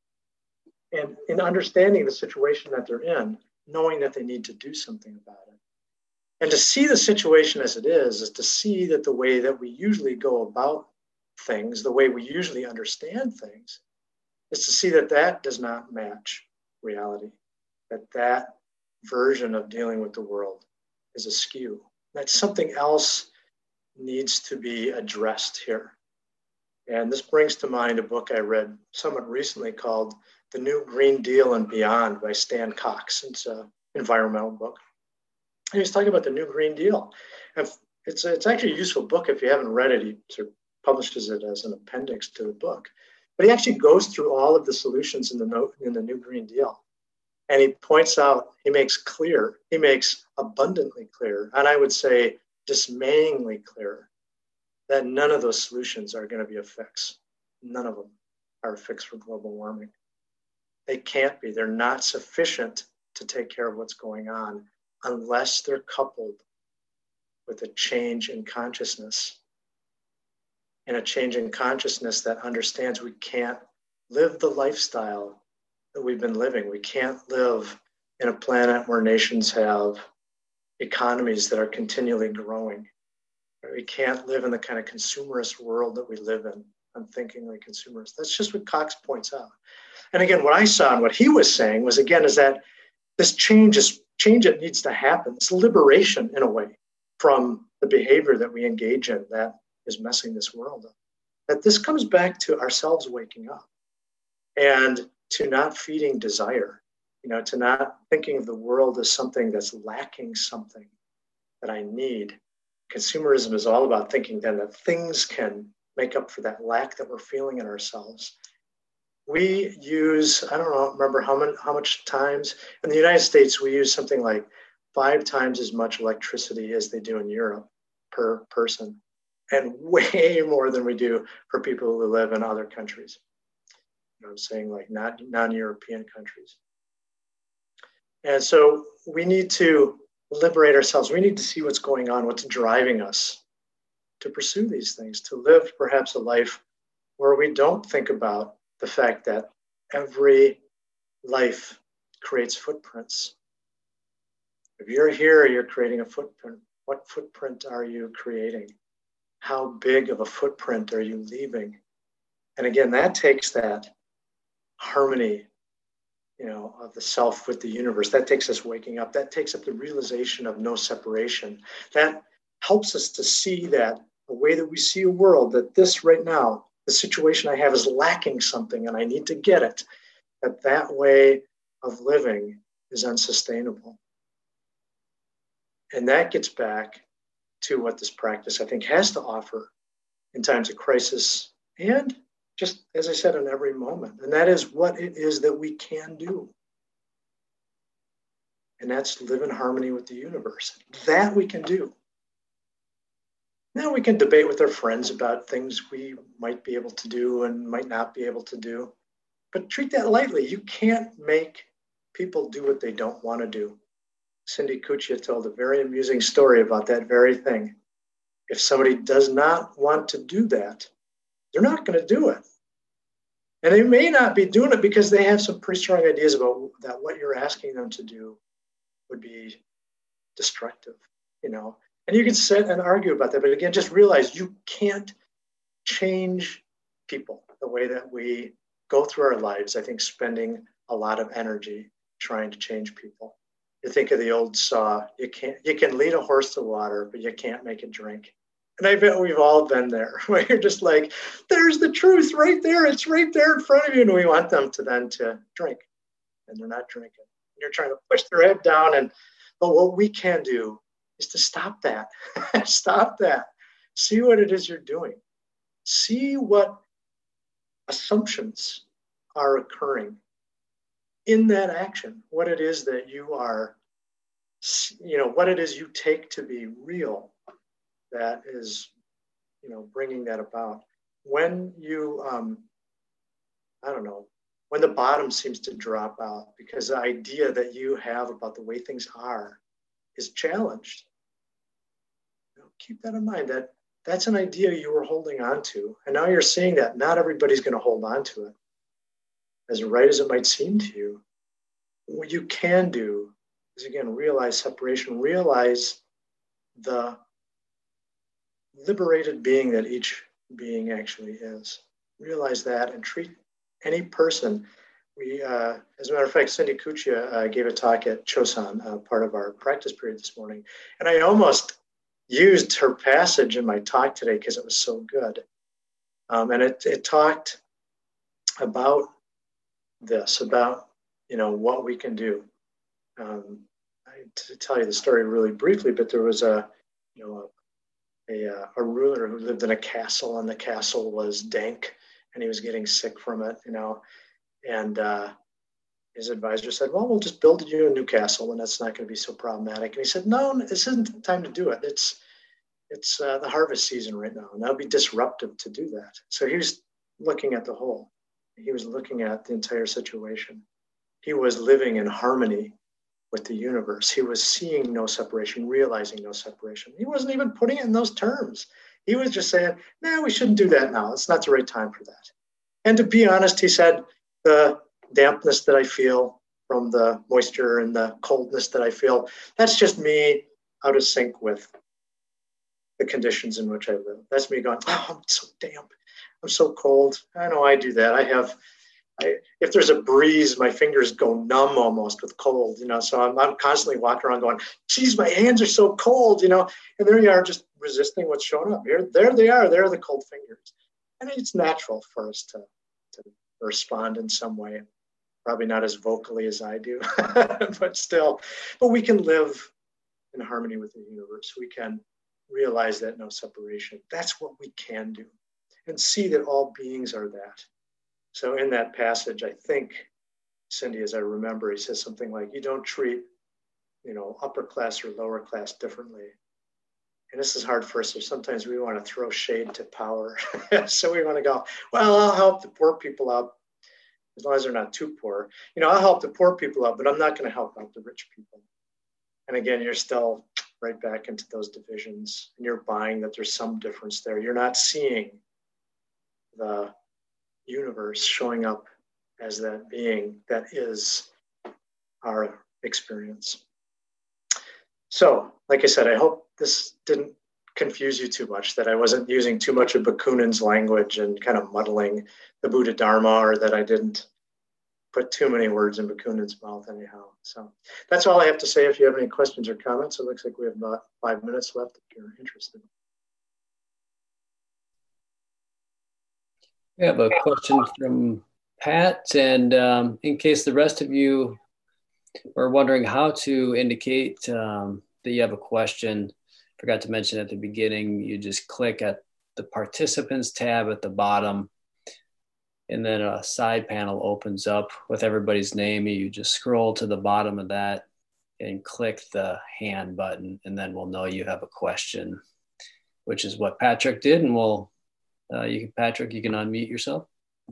And in understanding the situation that they're in, knowing that they need to do something about it. And to see the situation as it is, is to see that the way that we usually go about things, the way we usually understand things, is to see that that does not match reality, that that version of dealing with the world is askew, that something else needs to be addressed here. And this brings to mind a book I read somewhat recently called The New Green Deal and Beyond by Stan Cox. It's an environmental book. And he's talking about the New Green Deal. And it's, it's actually a useful book if you haven't read it. He sort of publishes it as an appendix to the book. But he actually goes through all of the solutions in the, no, in the New Green Deal. And he points out, he makes clear, he makes abundantly clear, and I would say dismayingly clear, that none of those solutions are going to be a fix. None of them are a fix for global warming. They can't be. They're not sufficient to take care of what's going on unless they're coupled with a change in consciousness. And a change in consciousness that understands we can't live the lifestyle that we've been living. We can't live in a planet where nations have economies that are continually growing. We can't live in the kind of consumerist world that we live in, unthinkingly consumerist. That's just what Cox points out. And again, what I saw and what he was saying was, again, is that this change is change that needs to happen. It's liberation, in a way, from the behavior that we engage in that is messing this world up. That this comes back to ourselves waking up and to not feeding desire, you know, to not thinking of the world as something that's lacking something that I need. Consumerism is all about thinking then that things can make up for that lack that we're feeling in ourselves. We use, I don't know, remember how many, how much times, in the United States, we use something like five times as much electricity as they do in Europe per person, and way more than we do for people who live in other countries. You know, I'm saying like not non-European countries. And so we need to liberate ourselves. We need to see what's going on, what's driving us to pursue these things, to live perhaps a life where we don't think about the fact that every life creates footprints. If you're here, you're creating a footprint. What footprint are you creating? How big of a footprint are you leaving? And again, that takes that harmony, you know, of the self with the universe. That takes us waking up. That takes up the realization of no separation. That helps us to see that the way that we see a world, that this right now, the situation I have is lacking something and I need to get it, that that way of living is unsustainable. And that gets back to what this practice, I think, has to offer in times of crisis and just, as I said, in every moment. And that is what it is that we can do. And that's live in harmony with the universe. That we can do. Now we can debate with our friends about things we might be able to do and might not be able to do. But treat that lightly. You can't make people do what they don't want to do. Cindy Cuccia told a very amusing story about that very thing. If somebody does not want to do that, they're not going to do it. And they may not be doing it because they have some pretty strong ideas about that what you're asking them to do would be destructive, you know. And you can sit and argue about that. But again, just realize you can't change people the way that we go through our lives, I think, spending a lot of energy trying to change people. You think of the old saw, you can't, you can lead a horse to water, but you can't make it drink. And I bet we've all been there, where you're just like, there's the truth right there. It's right there in front of you. And we want them to then to drink. And they're not drinking. And you're trying to push their head down. And but what we can do is to stop that. Stop that. See what it is you're doing. See what assumptions are occurring in that action, what it is that you are, you know, what it is you take to be real that is, you know, bringing that about. When you, um, I don't know, when the bottom seems to drop out because the idea that you have about the way things are is challenged, you know, keep that in mind. That that's an idea you were holding on to. And now you're seeing that not everybody's going to hold on to it. As right as it might seem to you, what you can do is, again, realize separation, realize the liberated being that each being actually is. Realize that and treat any person. We, uh, as a matter of fact, Cindy Cuccia uh, gave a talk at Chosan, uh, part of our practice period this morning. And I almost used her passage in my talk today because it was so good. Um, and it, it talked about this, about, you know, what we can do. Um, I, to tell you the story really briefly, but there was a, you know, a, a, a ruler who lived in a castle, and the castle was dank, and he was getting sick from it, you know, and uh, his advisor said, well, we'll just build you a new castle, and that's not going to be so problematic. And he said, no, this isn't the time to do it. It's, it's uh, the harvest season right now, and that'll be disruptive to do that. So he was looking at the whole. He was looking at the entire situation. He was living in harmony with the universe. He was seeing no separation, realizing no separation. He wasn't even putting it in those terms. He was just saying, no, we shouldn't do that now. It's not the right time for that. And to be honest, he said, the dampness that I feel from the moisture and the coldness that I feel, that's just me out of sync with the conditions in which I live. That's me going, oh, I'm so damp. I'm so cold. I know I do that. I have, I, if there's a breeze, my fingers go numb almost with cold, you know, so I'm, I'm constantly walking around going, geez, my hands are so cold, you know, and there you are just resisting what's showing up here. There they are. There are the cold fingers. And it's natural for us to, to respond in some way, probably not as vocally as I do, but still, but we can live in harmony with the universe. We can realize that no separation. That's what we can do. And see that all beings are that. So in that passage, I think, Cindy, as I remember, he says something like, you don't treat, you know, upper class or lower class differently. And this is hard for us. So sometimes we want to throw shade to power. So we want to go, well, I'll help the poor people out as long as they're not too poor. You know, I'll help the poor people out, but I'm not going to help out the rich people. And again, you're still right back into those divisions, and you're buying that there's some difference there. You're not seeing the universe showing up as that being that is our experience. So, like I said, I hope this didn't confuse you too much, that I wasn't using too much of Bakunin's language and kind of muddling the Buddha Dharma, or that I didn't put too many words in Bakunin's mouth anyhow. So that's all I have to say. If you have any questions or comments, it looks like we have about five minutes left if you're interested. We have a question from Pat, and um, in case the rest of you are wondering how to indicate um, that you have a question, forgot to mention at the beginning, you just click at the participants tab at the bottom, and then a side panel opens up with everybody's name. You just scroll to the bottom of that and click the hand button, and then we'll know you have a question, which is what Patrick did. And we'll, uh, you can, Patrick, you can unmute yourself.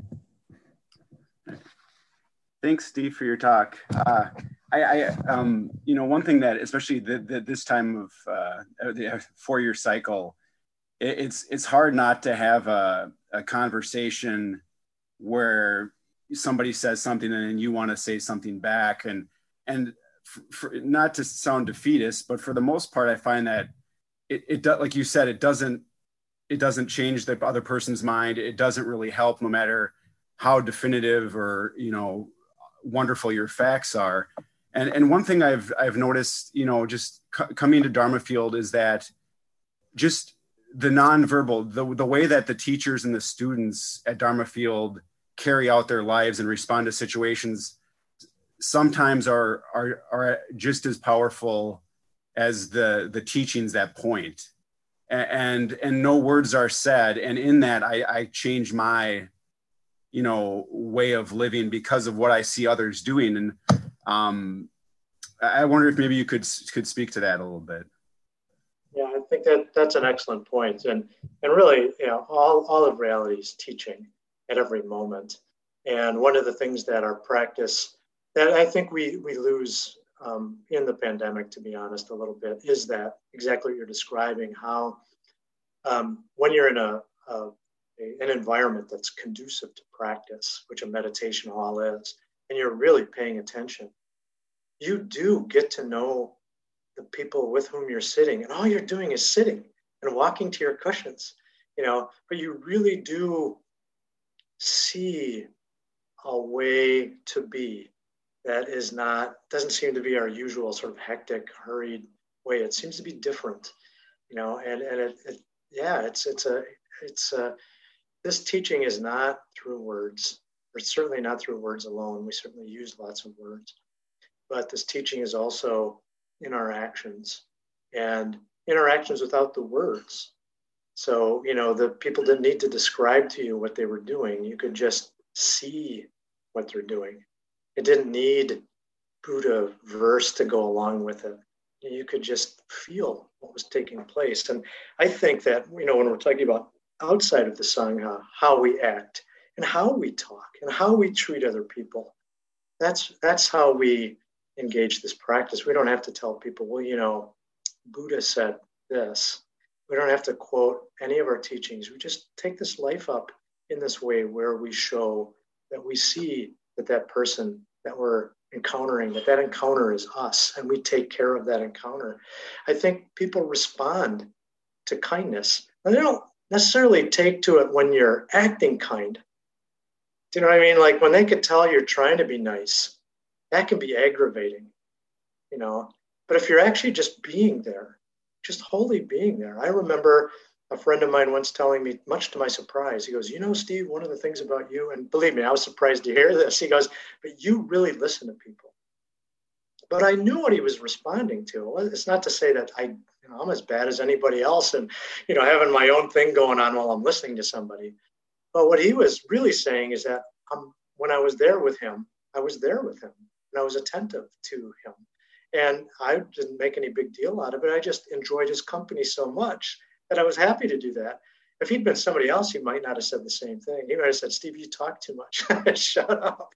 Thanks, Steve, for your talk. Uh, I, I um, you know, one thing that, especially the, the, this time of uh, the four-year cycle, it, it's it's hard not to have a, a conversation where somebody says something and then you want to say something back, and and for, for, not to sound defeatist, but for the most part, I find that it, it does, like you said, it doesn't it doesn't change the other person's mind. It doesn't really help, no matter how definitive or, you know, wonderful your facts are. And and one thing I've I've noticed, you know, just c- coming to Dharma Field, is that just the nonverbal, the the way that the teachers and the students at Dharma Field carry out their lives and respond to situations sometimes are are are just as powerful as the the teachings that point. And and no words are said, and in that I, I change my, you know, way of living because of what I see others doing. And um, I wonder if maybe you could could speak to that a little bit. Yeah, I think that that's an excellent point. And and really, you know, all, all of reality is teaching at every moment. And one of the things that our practice, that I think we, we lose um, in the pandemic, to be honest, a little bit, is that exactly what you're describing, how um, when you're in a, a an environment that's conducive to practice, which a meditation hall is, and you're really paying attention, you do get to know the people with whom you're sitting, and all you're doing is sitting and walking to your cushions, you know, but you really do see a way to be that is not, doesn't seem to be our usual sort of hectic, hurried way. It seems to be different, you know, and, and it, it yeah, it's, it's a, it's a, this teaching is not through words, or certainly not through words alone. We certainly use lots of words, but this teaching is also in our actions, and interactions without the words. So, you know, the people didn't need to describe to you what they were doing. You could just see what they're doing. It didn't need Buddha verse to go along with it. You could just feel what was taking place. And I think that, you know, when we're talking about outside of the Sangha, how we act and how we talk and how we treat other people, that's that's how we engage this practice. We don't have to tell people, well, you know, Buddha said this. We don't have to quote any of our teachings. We just take this life up in this way where we show that we see that that person that we're encountering, that that encounter is us, and we take care of that encounter. I think people respond to kindness. And they don't necessarily take to it when you're acting kind. Do you know what I mean? Like when they could tell you're trying to be nice, that can be aggravating, you know. But if you're actually just being there, just wholly being there. I remember a friend of mine once telling me, much to my surprise, he goes, you know, Steve, one of the things about you, and believe me, I was surprised to hear this. He goes, but you really listen to people. But I knew what he was responding to. It's not to say that I, you know, I'm as bad as anybody else and, you know, having my own thing going on while I'm listening to somebody. But what he was really saying is that um, when I was there with him, I was there with him and I was attentive to him. And I didn't make any big deal out of it. I just enjoyed his company so much that I was happy to do that. If he'd been somebody else, he might not have said the same thing. He might have said, Steve, you talk too much. Shut up.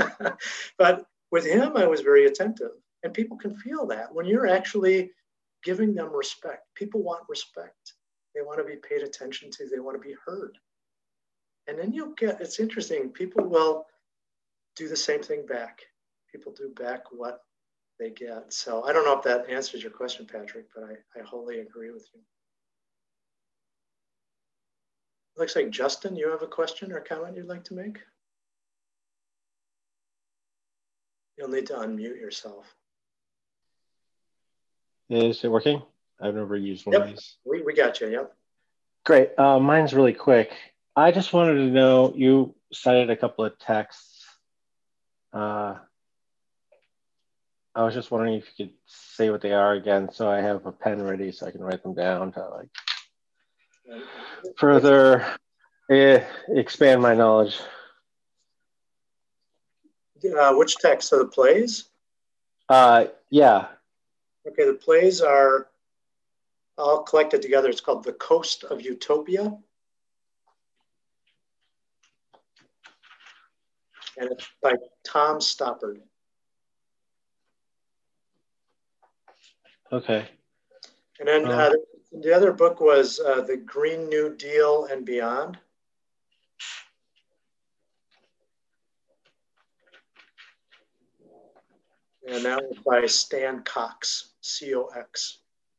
But with him, I was very attentive. And people can feel that when you're actually giving them respect. People want respect. They want to be paid attention to. They want to be heard. And then you'll get, it's interesting, people will do the same thing back. People do back what they get. So I don't know if that answers your question, Patrick, but I, I wholly agree with you. Looks like Justin, you have a question or comment you'd like to make? You'll need to unmute yourself. Is it working? I've never used one yep. of these. We, we got you, yep. Great. Uh, mine's really quick. I just wanted to know, you cited a couple of texts. Uh, I was just wondering if you could say what they are again, so I have a pen ready so I can write them down to like further uh, expand my knowledge. Uh, which text? So the plays? Uh, yeah. Okay, the plays are all collected together. It's called The Coast of Utopia. And it's by Tom Stoppard. Okay. And then um, uh, the other book was uh, The Green New Deal and Beyond. And that was by Stan Cox, C O X.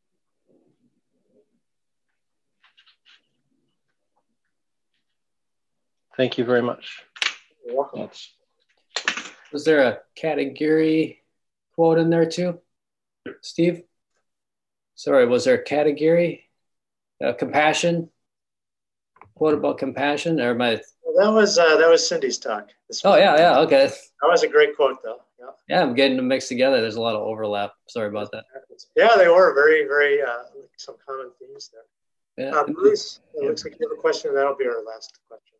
Thank you very much. You're welcome. That's... Was there a Katagiri quote in there too, Steve? Sorry, was there a Katagiri? Uh, compassion? Quote about compassion? Or my... Well, that was uh, that was Cindy's talk. This oh, yeah, yeah, okay. That was a great quote, though. Yeah, yeah I'm getting them mixed together. There's a lot of overlap. Sorry about that. Yeah, they were very, very, uh, some common themes there. Yeah. Uh, Bruce, it looks like you have a question, and that'll be our last question.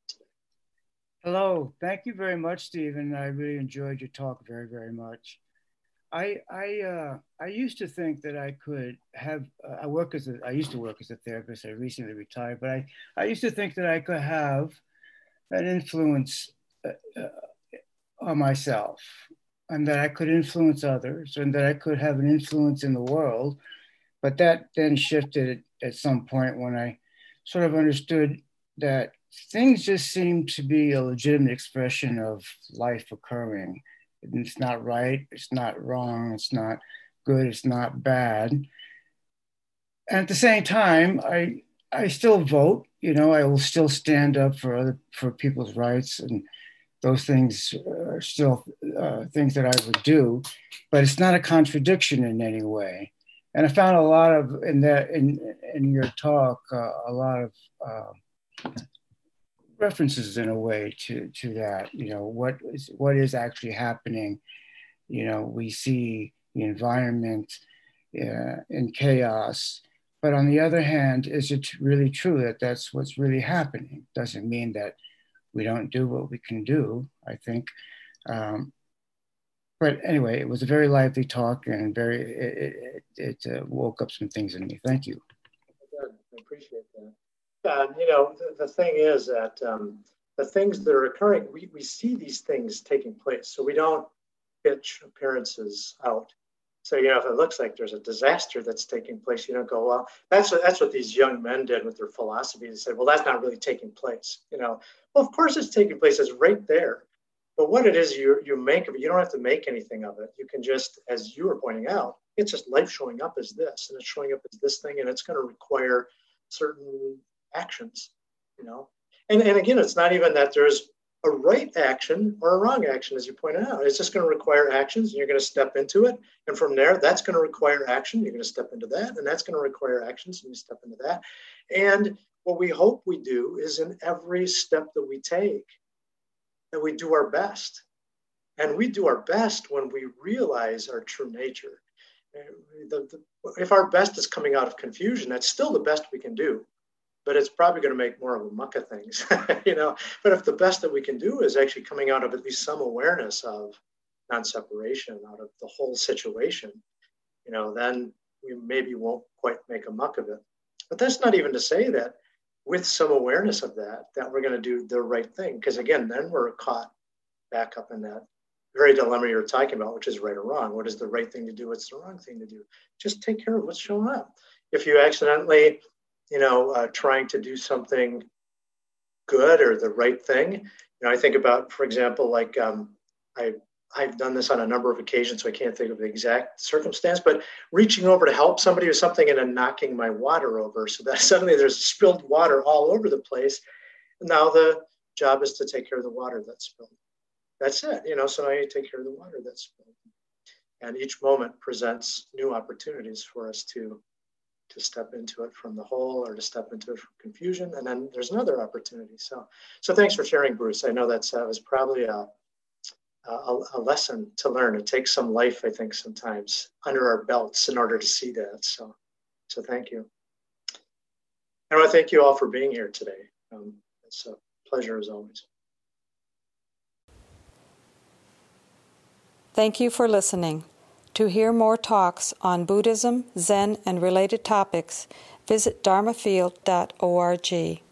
Hello. Thank you very much, Stephen. I really enjoyed your talk very, very much. I I uh, I used to think that I could have. Uh, I work as a. I used to work as a therapist. I recently retired, but I I used to think that I could have an influence uh, uh, on myself, and that I could influence others, and that I could have an influence in the world. But that then shifted at some point when I sort of understood that things just seem to be a legitimate expression of life occurring. It's not right, it's not wrong, it's not good, it's not bad. And at the same time, I I still vote, you know, I will still stand up for other for people's rights, and those things are still uh, things that I would do, but it's not a contradiction in any way. And I found a lot of in that in in your talk uh, a lot of uh, references in a way to to that. You know, what is what is actually happening. You know, we see the environment uh, in chaos, but on the other hand, is it really true that that's what's really happening? Doesn't mean that we don't do what we can do, I think. Um, but anyway, it was a very lively talk, and very it, it, it uh, woke up some things in me. Thank you. Good. I appreciate that. Uh, you know, the, the thing is that um, the things that are occurring, we, we see these things taking place. So we don't pitch appearances out. So, you know, if it looks like there's a disaster that's taking place, you don't go, well, that's what, that's what these young men did with their philosophy. They said, well, that's not really taking place. You know, well, of course it's taking place. It's right there. But what it is, you, you make of it, you don't have to make anything of it. You can just, as you were pointing out, it's just life showing up as this, and it's showing up as this thing, and it's going to require certain actions, you know. And, and again, it's not even that there's a right action or a wrong action, as you pointed out. It's just going to require actions, and you're going to step into it. And from there, that's going to require action. You're going to step into that, and that's going to require actions, and you step into that. And what we hope we do is in every step that we take, that we do our best. And we do our best when we realize our true nature. The, the, if our best is coming out of confusion, that's still the best we can do. But it's probably going to make more of a muck of things, you know. But if the best that we can do is actually coming out of at least some awareness of non-separation, out of the whole situation, you know, then we maybe won't quite make a muck of it. But that's not even to say that with some awareness of that, that we're going to do the right thing. Because again, then we're caught back up in that very dilemma you're talking about, which is right or wrong. What is the right thing to do? What's the wrong thing to do? Just take care of what's showing up. If you accidentally, you know, uh, trying to do something good or the right thing, you know, I think about, for example, like um, I I've done this on a number of occasions, so I can't think of the exact circumstance, but reaching over to help somebody with something and then knocking my water over so that suddenly there's spilled water all over the place. Now the job is to take care of the water that's spilled. That's it, you know, so now you take care of the water that's spilled. And each moment presents new opportunities for us to, to step into it from the whole or to step into it from confusion. And then there's another opportunity. So, so thanks for sharing, Bruce. I know that's, that was probably a, a, a lesson to learn. It takes some life, I think, sometimes under our belts in order to see that. So, so thank you. I want to thank you all for being here today. Um, it's a pleasure as always. Thank you for listening. To hear more talks on Buddhism, Zen, and related topics, visit dharma field dot org.